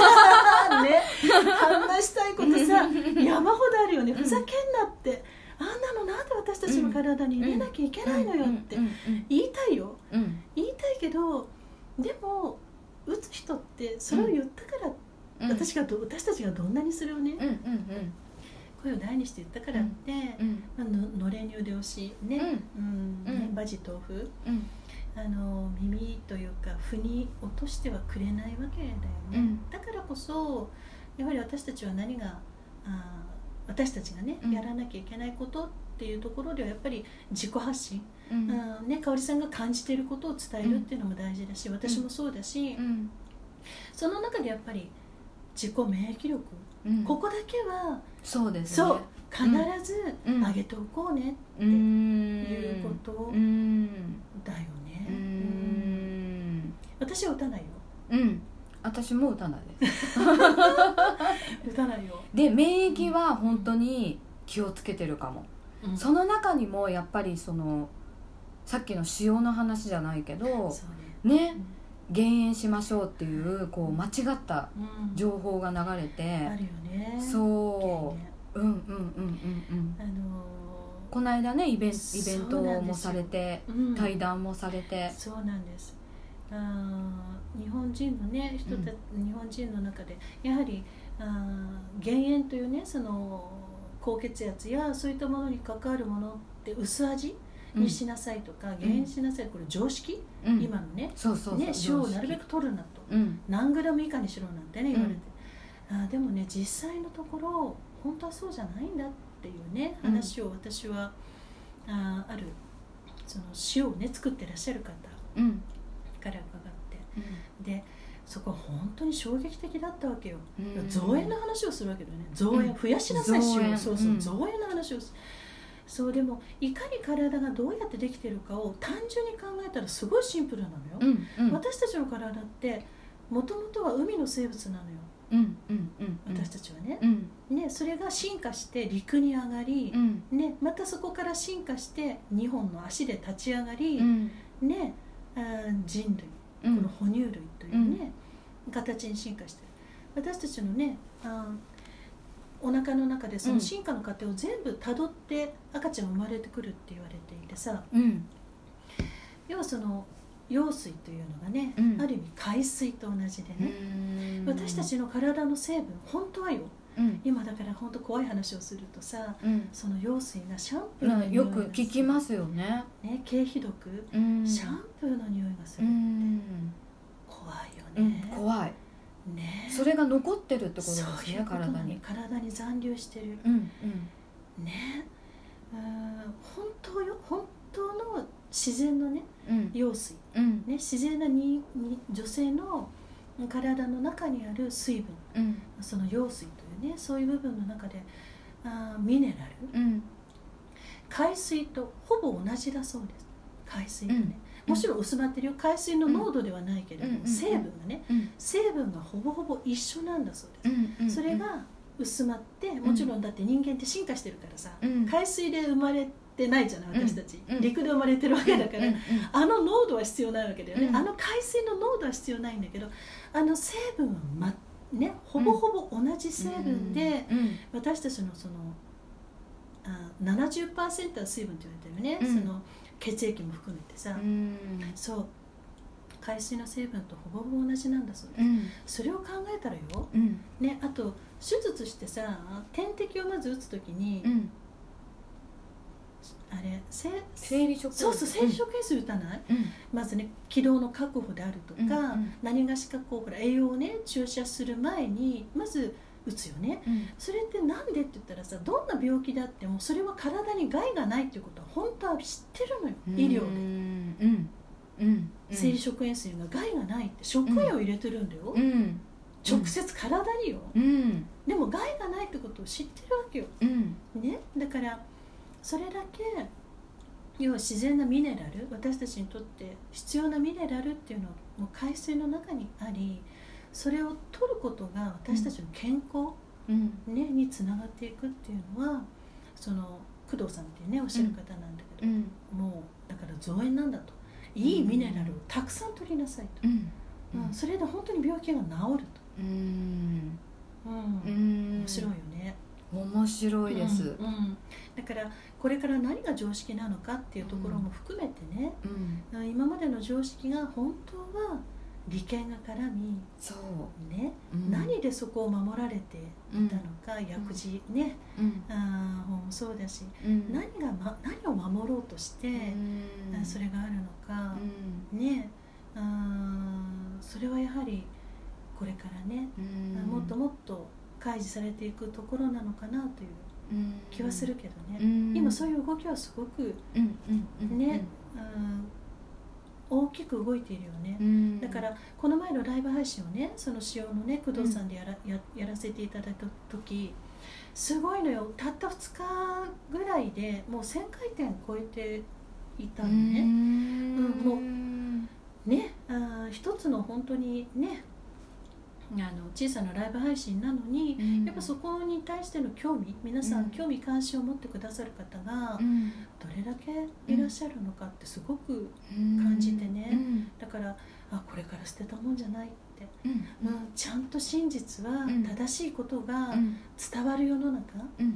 話したいことさ山ほどあるよね、ふざけんなって、あんなのなんで私たちの体に入れなきゃいけないのよって言いたいよ、うん、言いたいけどでも打つ人ってそれを言ったから、うん、私がど私たちがどんなにそれをね、うんうんうん、声を大にして言ったからって、うんまあ、ののれんに腕押しね、うんうんね、バジ豆腐、うん、あの耳というか腑に落としてはくれないわけだよね、うん、だからこそやはり私たちは何があ私たちがね、うん、やらなきゃいけないことっっていうところではやっぱり自己発信、 うんうんね、香織さんが感じていることを伝えるっていうのも大事だし、私もそうだし、 うん、 その中でやっぱり自己免疫力、 うん、 ここだけはそうですね、 そう必ず上げておこうねっていうことだよね、 うん、うん、 私は打たないよ。 うん、私も打たないです打たないよ。 で免疫は本当に気をつけてるかも、うん、その中にもやっぱりそのさっきの塩の話じゃないけどそうね、ね、減塩しましょうっていうこう間違った情報が流れて、 うん、あるよね。 そううんうんうんうんうん、あのー、この間ねイベン、イベントもされて、うん、対談もされて、 そうなんです。あ日本人のね人た、うん、日本人の中でやはりあ減塩というねその高血圧やそういったものに関わるものって薄味にしなさいとか、うん、減塩しなさい、これ常識、うん、今のね、 そうそうそうね塩をなるべく取るなと、うん、何グラム以下にしろなんてね言われて、うん、あでもね実際のところ本当はそうじゃないんだっていうね話を私は、うん、あ, あるその塩をね作ってらっしゃる方、うんから伺って、うん、でそこは本当に衝撃的だったわけよ、うん、増塩の話をするわけだよね。増塩、うん、増やしなさい塩、そうそう、うん、増塩の話をする。そうでもいかに体がどうやってできているかを単純に考えたらすごいシンプルなのよ、うんうん、私たちの体ってもともとは海の生物なのよ、うんうんうん、私たちはね、うんね、それが進化して陸に上がり、うんね、またそこから進化してにほんの足で立ち上がり、うんね人類、この哺乳類というね、うん、形に進化してる。私たちのねあお腹の中でその進化の過程を全部たどって赤ちゃん生まれてくるって言われていてさ、うん、要はその羊水というのがね、うん、ある意味海水と同じでね、私たちの体の成分本当はよ、うん、今だから本当怖い話をするとさ、うん、その羊水がシャンプーの匂いがする、よく聞きますよね。ね、経皮毒、うん、シャンプーの匂いがする、うん、怖いよね、うん、怖い、ね、それが残ってるってことですね。そういうことなのに体に体に残留してる、うんうん、ね、うん、本当よ、本当の自然のね、うん、羊水、うん、ね、自然なにに女性の体の中にある水分、うん、その羊水というねそういう部分の中であミネラル、うん、海水とほぼ同じだそうです。海水とね、うん、もちろん薄まってるよ、海水の濃度ではないけれども、うん、成分がね、うん、成分がほぼほぼ一緒なんだそうです、うん、それが薄まって、もちろんだって人間って進化してるからさ、うん、海水で生まれてないじゃない私たち、うん、陸で生まれてるわけだから、うん、あの濃度は必要ないわけだよね、うん、あの海水の濃度は必要ないんだけど、あの成分は、まね、ほぼほぼ同じ成分で、うん、私たちのそのあ ななじゅっパーセント は水分って言われてるよね、うん、その血液も含めてさ、うん、そう海水の成分とほぼほぼ同じなんだそうです、うん、それを考えたらよ、うんね、あと手術してさ点滴をまず打つときに、うん、あれ生理食塩水、そうそう生理食塩水打たない、うん、まずね気道の確保であるとか、うんうん、何がしかこうほら栄養をね注射する前にまず打つよね、うん、それってなんでって言ったらさ、どんな病気であってもそれは体に害がないっていうことは本当は知ってるのよ、医療で、うんうん、生理食塩水が害がないって食塩を入れてるんだよ、うん、直接体によ、うん、でも害がないってことを知ってるわけよ、うんね、だからそれだけ要は自然なミネラル、私たちにとって必要なミネラルっていうのはもう海水の中にあり、それを取ることが私たちの健康、うんね、につながっていくっていうのはその工藤さんっていうねおっしゃる方なんだけど、うん、もうだから増塩なんだと、いいミネラルをたくさん取りなさいと、うんうん、それで本当に病気が治ると、うんうん、面白いよね。 面白いです、 うんうん、だからこれから何が常識なのかっていうところも含めてね、うん、今までの常識が本当は利権が絡み、そうね、うん、何でそこを守られていたのか、うん、薬事ね、うん、あもそうだし、うん、何が、ま、何を守ろうとして、うん、それがあるのか、うん、ねあそれはやはりこれからね、うん、もっともっと開示されていくところなのかなという気はするけどね、 うん、 今そういう動きはすごくね、うん、大きく動いているよね、うん、だからこの前のライブ配信をね、その仕様のね工藤さんでやら、うん、や, やらせていただいた時すごいのよ。たったふつかぐらいでもうせんかいてん超えていたのね、うん、もうね、あ一つの本当にねあの小さなライブ配信なのに、うん、やっぱそこに対しての興味、皆さん興味関心を持ってくださる方がどれだけいらっしゃるのかってすごく感じてね、うん、だからあこれから捨てたもんじゃないって、うんうん、ちゃんと真実は正しいことが伝わる世の中、うんうん、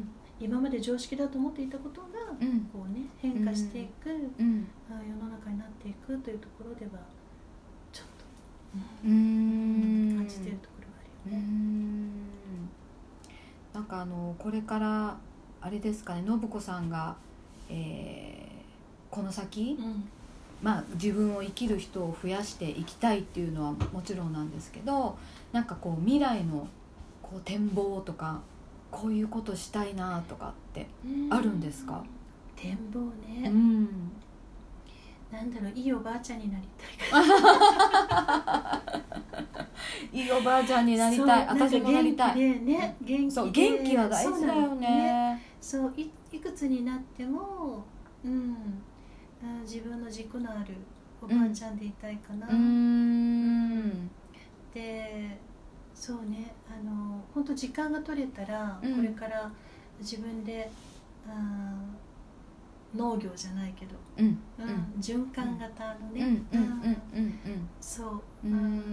今まで常識だと思っていたことがこう、ね、変化していく、うん、世の中になっていくというところではちょっとうーん感じてるところがあるよね。うーんなんかあのこれからあれですかね、信子さんが、えー、この先、うんまあ、自分を生きる人を増やしていきたいっていうのはもちろんなんですけど、なんかこう未来のこう展望とかこういうことしたいなとかってあるんですか？ 展望ね、 うんなんだろう、いいおばあちゃんになりたいからいいおばあちゃんになりたい。私もなりたい。 元気でね、元気でそう元気は大事だよね。 そう、い, いくつになっても、うん、自分の軸のあるおばあちゃんでいたいかな、 うん、うんで、そうね、あの本当時間が取れたら、うん、これから自分であ農業じゃないけど、 うんうん、循環型のね、そう、うん、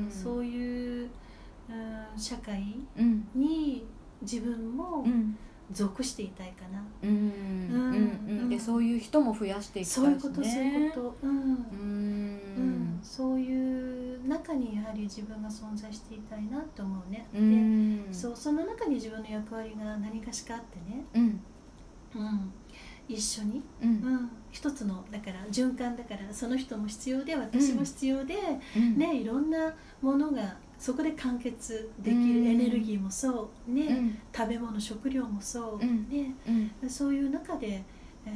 そういう、うん、社会に自分も属していたいかな、 うんうんうん、でそういう人も増やしていきたいですね。 そういうこと、そういうこと、うんうんうん、そういう中にやはり自分が存在していたいなと思うね。で、そう、その中に自分の役割が何かしかあってね、うんうん一緒に、うんうん、一つのだから循環だから、その人も必要で私も必要で、うんね、いろんなものがそこで完結できる、うん、エネルギーもそう、ねうん、食べ物食料もそう、うんねうん、そういう中で、えー、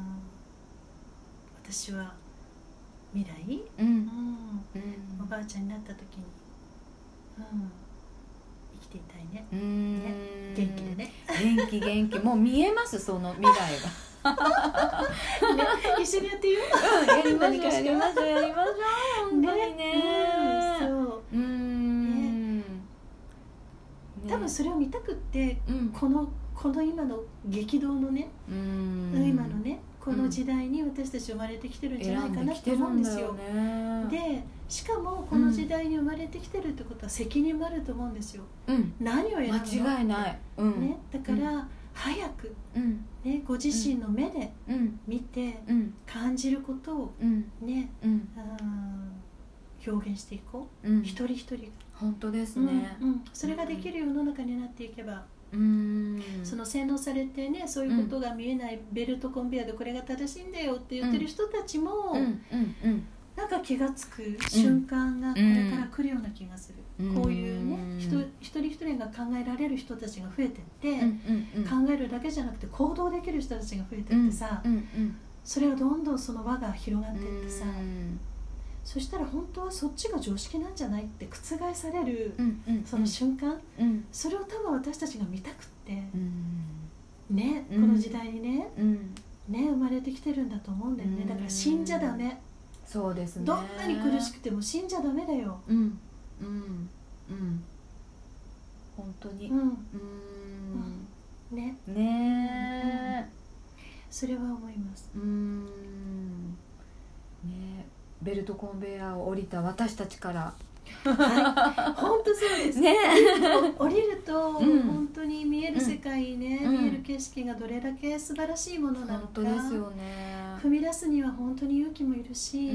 私は未来、うんうんうん、おばあちゃんになった時に、うん、生きていたいね、うんね、元気でね、 元気元気もう見えます、その未来がね、一緒にやってよ、 うん、やりましょうやりましょうやりましょう、本当にね、 ね、うん、そう、 うんね、 多分それを見たくって、うん、このこの今の激動のね、うん今のねこの時代に私たち生まれてきてるんじゃないかなと思うんですよ、ね、でしかもこの時代に生まれてきてるってことは責任もあると思うんですよ、うん、何を選ぶの間違いない、うんね、だから、うん早く、うんね、ご自身の目で見て、うん、感じることを、ねうん、表現していこう、うん、一人一人が本当ですね、 うんうん、それができる世の中になっていけば、うん、その洗脳されてね、そういうことが見えないベルトコンベヤーでこれが正しいんだよって言ってる人たちも、うんうんうんなんか気がつく瞬間がこれから来るような気がする、うん、こういうね一人一人が考えられる人たちが増えてって、うんうんうん、考えるだけじゃなくて行動できる人たちが増えてってさ、うんうんうん、それがどんどんその輪が広がっていってさ、うん、そしたら本当はそっちが常識なんじゃないって覆される、うんうんうん、その瞬間、うん、それを多分私たちが見たくって、うん、ね、この時代にね、うん、ね生まれてきてるんだと思うんだよね。だから死んじゃダメ、 そうですね、 どんなに苦しくても死んじゃダメだよ、うんうんうん本当に、うん、うんねね、うん、 それは思います。 うんね、ベルトコンベヤーを降りた私たちからはい、本当そうですね。降りると、うん、本当に見える世界ね、うん、見える景色がどれだけ素晴らしいものなのか、 本当ですよね。 踏み出すには本当に勇気もいるし、うん、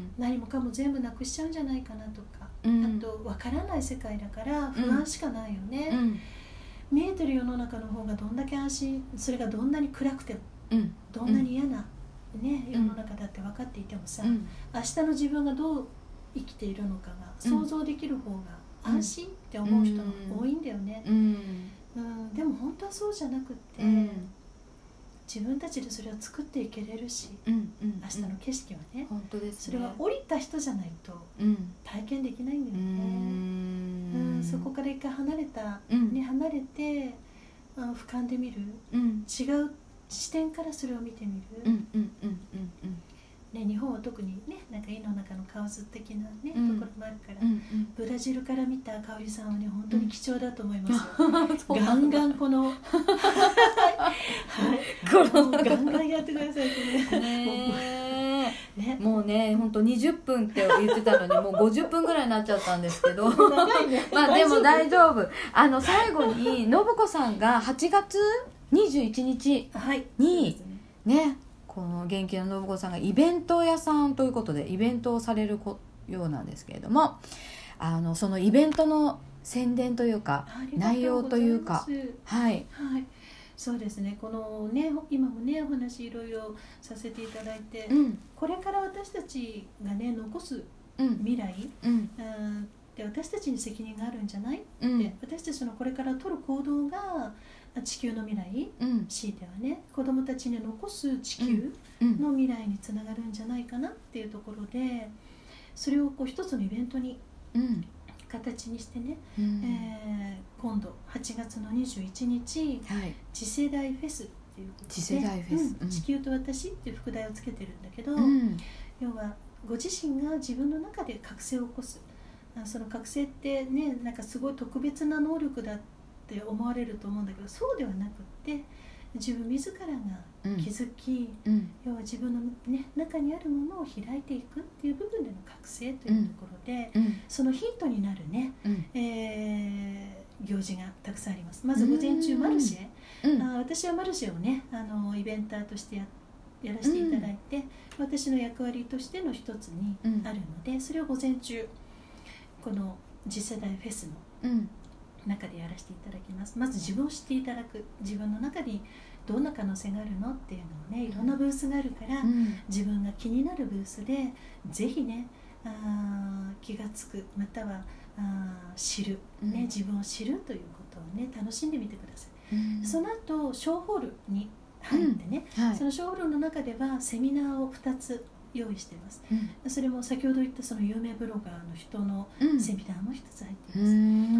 何もかも全部なくしちゃうんじゃないかなとか、うん、あと分からない世界だから不安しかないよね、うん、見えてる世の中の方がどんだけ安心、それがどんなに暗くても、うん、どんなに嫌な、ね、世の中だって分かっていてもさ、うん、明日の自分がどう生きているのかが想像できる方が安心って思う人が多いんだよね、うんううん、でも本当はそうじゃなくて、うん、自分たちでそれを作っていけれるし、うんうんうん、明日の景色はね、 本当ですね、 それは降りた人じゃないと体験できないんだよね、うんうん、そこから一回離れた、うん、ね、離れて、うん、俯瞰で見る、うん、違う視点からそれを見てみる、うんうんうんうんうんね、日本は特にね、なんか井の中の蛙的な、ね、うん、ところもあるから、うんうん、ブラジルから見た香織さんはね本当に貴重だと思いますよ、うん、ガンガンこのはい、もうガンガンやってくださいってねね、もうね本当にじゅっぷんって言ってたのにもうごじゅっぷんぐらいになっちゃったんですけど長い、ね、まあでも大丈夫。あの最後に信子さんがはちがつにじゅういちにちに、はい、ね、この元気の信子さんがイベント屋さんということでイベントをされるようなんですけれども、あのそのイベントの宣伝というか内容というか、はい、 はい、そうですね、このね今もねお話いろいろさせていただいて、うん、これから私たちがね残す未来、うんうん、で私たちに責任があるんじゃない、うん、で私たちのこれから取る行動が地球の未来、うん、強いてはね子どもたちに残す地球の未来につながるんじゃないかなっていうところで、それをこう一つのイベントに形にしてね、うん、えー、今度はちがつのにじゅういちにち、はい、次世代フェスっていうことで、 次世代フェス、 うん、地球と私っていう副題をつけてるんだけど、うん、要はご自身が自分の中で覚醒を起こす、その覚醒ってねなんかすごい特別な能力だって思われると思うんだけど、そうではなくって自分自らが気づき、うん、要は自分の、ね、中にあるものを開いていくっていう部分での覚醒というところで、うん、そのヒントになるね、うん、えー、行事がたくさんあります。まず午前中マルシェ、うん、あ私はマルシェをねあのイベンターとしてややらせていただいて、うん、私の役割としての一つにあるので、それを午前中この次世代フェスの、うん中でやらせていただきます。まず自分を知っていただく、自分の中にどんな可能性があるのっていうのをね、いろんなブースがあるから、うん、自分が気になるブースでぜひねあ気がつく、またはあ知る、ね、うん、自分を知るということをね楽しんでみてください、うん、その後ショーホールに入ってね、うんはい、そのショーホールの中ではセミナーをふたつ用意しています、うん、それも先ほど言ったその有名ブロガーの人のセミナーも一つ入っています、うん、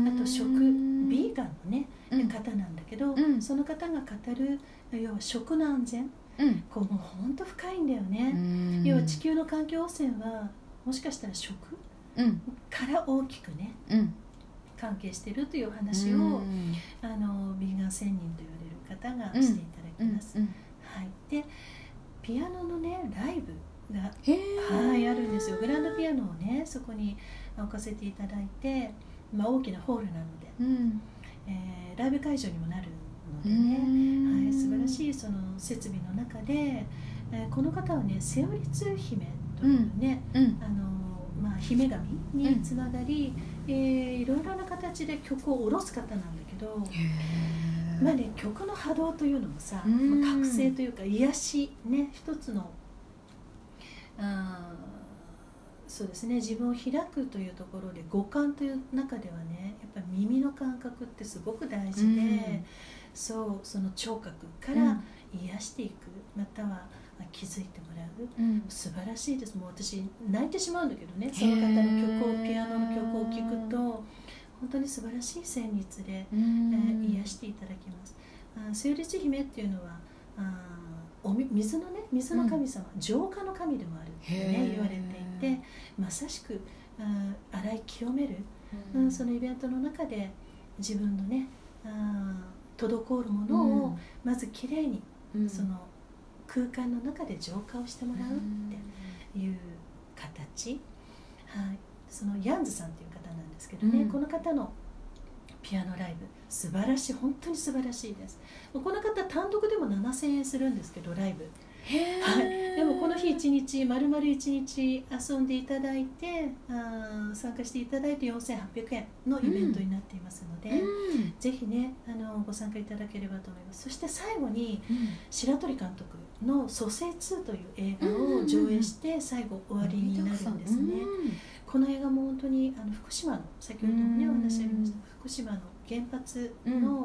あと食ビーガンの、ねうん、方なんだけど、うん、その方が語る要は食の安全、うん、こうもう本当深いんだよね、うん、要は地球の環境汚染はもしかしたら食、うん、から大きくね、うん、関係しているという話を、うん、あのビーガン仙人と言われる方がしていただきます、うんうんはい、でピアノのねライブがはいあるんですよ。グランドピアノをねそこに置かせていただいて、まあ、大きなホールなので、うんえー、ライブ会場にもなるのでね、はい、素晴らしいその設備の中で、えー、この方はねセオリツ姫というね、うんうんあのまあ、姫神につながり、うんえー、いろいろな形で曲を下ろす方なんだけど、まあね、曲の波動というのもさ、まあ、覚醒というか癒し、ね、一つのあそうですね自分を開くというところで五感という中ではねやっぱり耳の感覚ってすごく大事で、うん、そうその聴覚から癒していく、うん、または気づいてもらう、うん、素晴らしいです。もう私泣いてしまうんだけどねその方の曲をピアノの曲を聴くと本当に素晴らしい旋律で、うん、えー、癒していただきます。あセオリツ姫っていうのはあお水のね水の神様、うん、浄化の神でもあるってね言われていてまさしくあ洗い清める、うんうん、そのイベントの中で自分のねあ滞るものをまずきれいに、うん、その空間の中で浄化をしてもらうっていう形、うんはい、そのヤンズさんという方なんですけどね、うん、この方のピアノライブ素晴らしい本当に素晴らしいです。この方単独でもななせんえんするんですけどライブへ、はい、でもこの日一日丸々一日遊んでいただいてあ参加していただいてよんせんはっぴゃくえんのイベントになっていますので、うん、ぜひねあのご参加いただければと思います。そして最後に、うん、白鳥監督の蘇生ツーという映画を上映して最後終わりになるんですね、うん、この映画も本当にあの福島の先ほどもねお話ありました福島の原発の、うん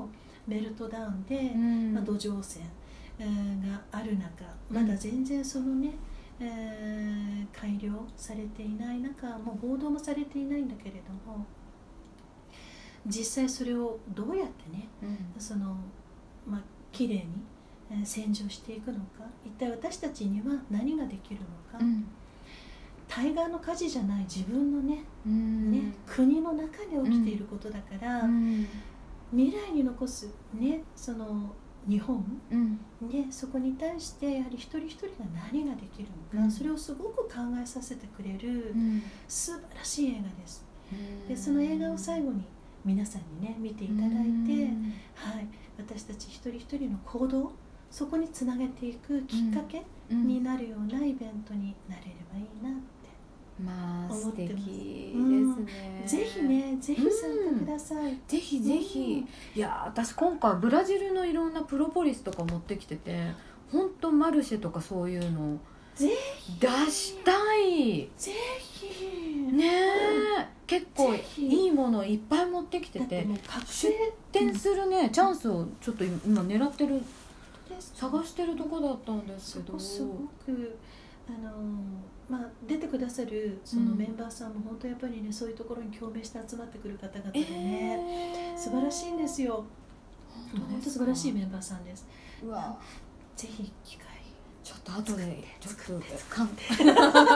メルトダウンで、 うんまあ、土壌汚染、えーがある中、まだ全然そのね、えー改良されていない中、もう報道もされていないんだけれども、実際それをどうやってね、 うんそのまあきれいにえー洗浄していくのか、一体私たちには何ができるのか、 うん対岸の火事じゃない自分のね、 うんね国の中で起きていることだから、 うん未来に残す、ね、その日本、 うんね、そこに対してやはり一人一人が何ができるのか、 うんそれをすごく考えさせてくれるうん素晴らしい映画です。 うんでその映画を最後に皆さんにね見ていただいて、 うんはい、私たち一人一人の行動、そこにつなげていくきっかけうんになるようなイベントになれればいいなって、 まあ素思ってます敵ですうんね、 ぜひね、ぜひ参加ください。 ぜひぜひ、いや私今回ブラジルのいろんなプロポリスとか持ってきてて、本当マルシェとかそういうのぜ出したいぜひねえ、結構ぜひいいものいっぱい持ってきててだってもう確出定店するね、チャンスをちょっと今狙ってる、 です探してるとこだったんですけど、 そこすごくあの、まあ、出てくださるそのメンバーさんも本当やっぱりね、そういうところに共鳴して集まってくる方々でね、 えー素晴らしいんですよ。 本当本当ですか素晴らしいメンバーさんです。 うわ、 ぜひ機会ちょっと後でちょっとかんあ嬉しい、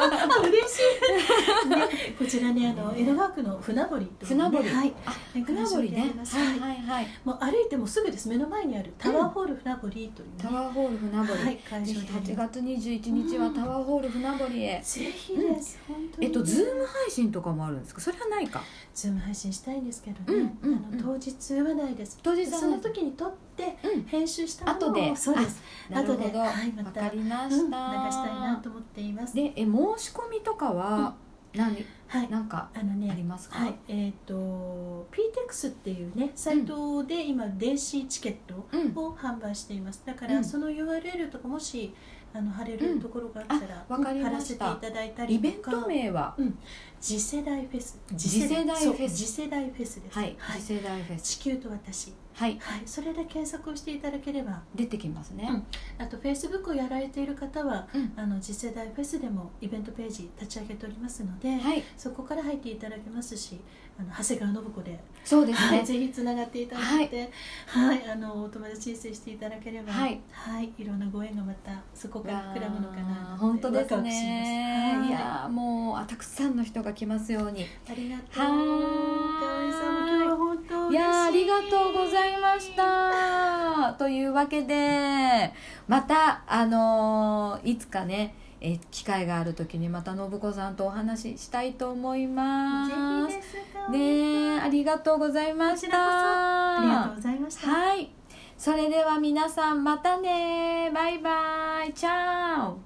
ね、こちらね、あの江戸川区の船堀という、ね、 船堀、 はい、 あ会船場堀ねでありま、す。 はいはいはい、 もう歩いてもすぐです。目の前にあるタワーホール船堀という、ね、 タワーホール船堀、 はい、会ぜひはち場であります。 がつにじゅういちにちはタワーホール船堀へ、 ぜひです、本当に、 えっとズーム配信とかもあるんですか？それはないか。 ズーム配信したいんですけどね、 うんうんあの当日はないです。 当日はないその時に撮ってうん編集したものを、 後で、 そうです、 なるほど、 後で、はい、まわたかりまうん、流した、 したいなと思っています。 で、え申し込みとかは何、 はい、 なんかあのねありますか？ はい、えっ、と ピーテックス っていうねサイトで今電子チケットうんを販売しています。だかうんらその ユーアールエル とかもしあの貼れるところがあったら、 うんあわかり貼ましたらせていただいたイりとか。 ベント名は、 次世代フェス、 次世代フェスそう次世代フェスです。 はい、次世代フェス、 地球と私、 はい、 はい、それで検索をしていただければ。 出てきますね。 うんあと Facebook をやられている方は、 うんあの次世代フェスでもイベントページ立ち上げておりますので、 はい、 そこから入っていただけますし、あの長谷川信子で、 そうですね。 はい、ぜひつながっていただいて、はいあのお友達申請していただければ、 はいはい、いろんなご縁がまたそこから膨らむのかなって本当ですワクワクします。 ね。 はいいやーもうあたくさんの人が来ますように。 ありがとう。 はーいかわいさんも今日は本当嬉しい。 いやーありがとうございましたというわけでまたあのーいつかねえ機会がある時にまた信子さんとお話ししたいと思います。 ぜひです。 ねえありがとうございました。 こちらこそありがとうございました。 はい、それでは皆さんまたね、バイバイ、チャオ。